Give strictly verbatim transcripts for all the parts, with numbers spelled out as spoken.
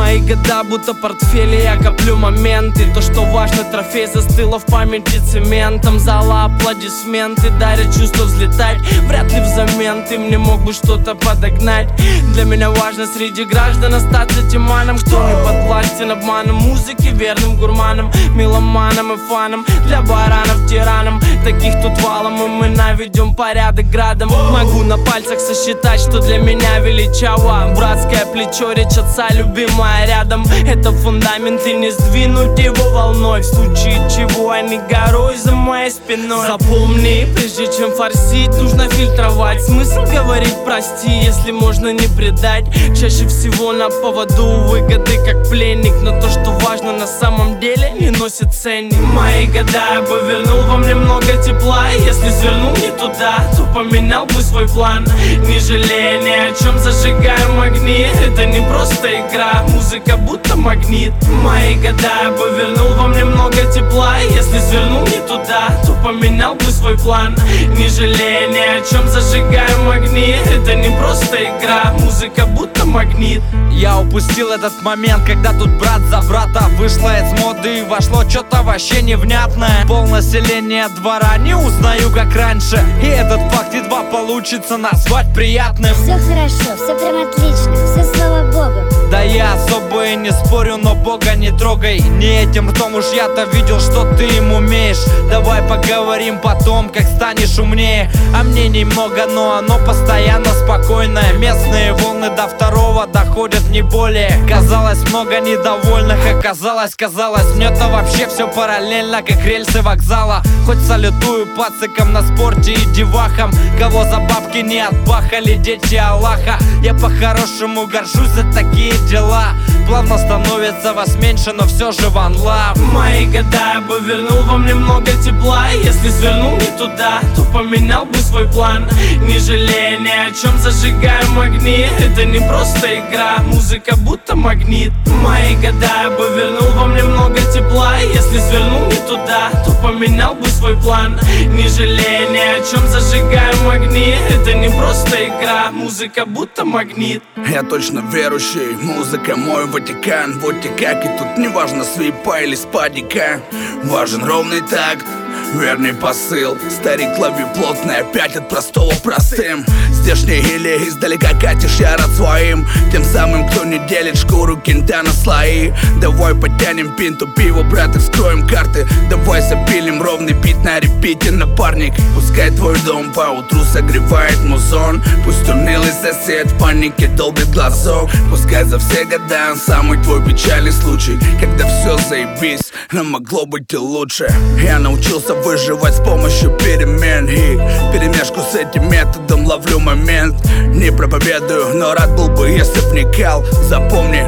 Мои года будто портфели, я коплю моменты. То, что важно, трофей застыло в памяти цементом. Зала, аплодисменты дарят чувство взлетать. Вряд ли взамен ты мне мог бы что-то подогнать. Для меня важно среди граждан остаться тиманом, кто не подвластен обманом музыки, верным гурманом, меломаном и фаном. Для баранов, тиранам, таких тут валом, и мы наведем порядок градом. Могу на пальцах сосчитать, что для меня величаво. Братское плечо, речь отца любимая рядом. Это фундамент, и не сдвинуть его волной. В случае чего, а не горой за моей спиной. Запомни, прежде чем форсить, нужно фильтровать. Смысл говорить прости, если можно не предать. Чаще всего на поводу выгоды, как пленник. Но то, что важно на самом деле, не носит ценник. Мои года я бы вернул вам немного тепла. Если свернул не туда, то поменял бы свой план. Не жалея ни о чем, зажигаем огни. Это не просто игра, музыка будто магнит. Мои года я бы вернул вам немного тепла. Если свернул не туда, то поменял бы свой план. Не жалея ни о чем, зажигаем огни. Это не просто игра, музыка будто магнит. Я упустил этот момент, когда тут брат за брата вышло из моды и вошло что-то вообще невнятное. Пол населения двора не узнаю как раньше, и этот факт едва получится назвать приятным. Все хорошо, все прям отлично, все слава Богу. Да я особо и не спорю, но Бога не трогай. Не этим ртом уж я-то видел, что ты им умеешь. Давай поговорим потом, как станешь умнее. А мнений много, но оно постоянно спокойное. Местные волны до второго доходят не более. Казалось много недовольных, оказалось, казалось мне-то вообще все параллельно, как рельсы вокзала. Хоть салютую пацикам на спорте и девахам, кого за бабки не отбахали дети Аллаха. Я по-хорошему горжусь за такие дела. Плавно становится вас меньше, но все же one love. Мои года я бы вернул вам немного тепла. Если свернул не туда, то поменял бы свой план. Не жалея ни о чем, зажигаем огни. Это не просто игра, музыка будто магнит. Мои года я бы вернул вам немного тепла. Если свернул не туда, то поменял бы свой план. Не жалея ни о чем, зажигаем огни. Это не просто игра, музыка будто магнит. Я точно верующий, музыка мой Ватикан. Вот и как, и тут не важно свипа или спадика. Важен ровный такт, верный посыл. Старик лови плотно, опять от простого простым. Здешние или издалека катишь я рад своим. Тем самым, кто не делит шкуру кента на слои. Давай подтянем пинту пива, брат, и вскроем карты. Давай запилим ровный бит на репите, напарник. Пускай твой дом по утру согревает музон. Пусть унылый сосед в панике долбит глазок. Пускай за все года самый твой печальный случай, когда все заебись, но могло быть и лучше. Я научился выживать с помощью перемен, и перемешку с этим методом ловлю момент. Не проповедую, но рад был бы, если вникал. Запомни,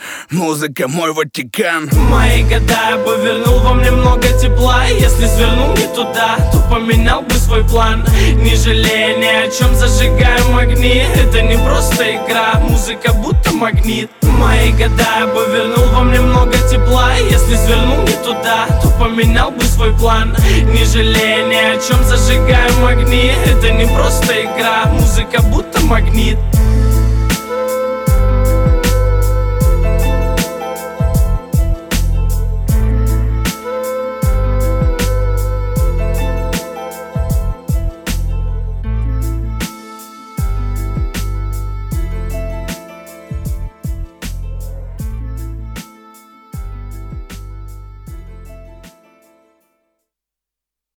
музыка мой Ватикан. Мои года я бы вернул вам немного тепла. Если свернул не туда, то поменял бы свой план. Не жалея ни о чем, зажигаем огни. Это не просто игра, музыка будто магнит. Мои года я бы вернул вам немного тепла. Если свернул не туда, то поменял бы свой план. Не жалея ни о чем, зажигаем огни. Это не просто игра, музыка будто магнит.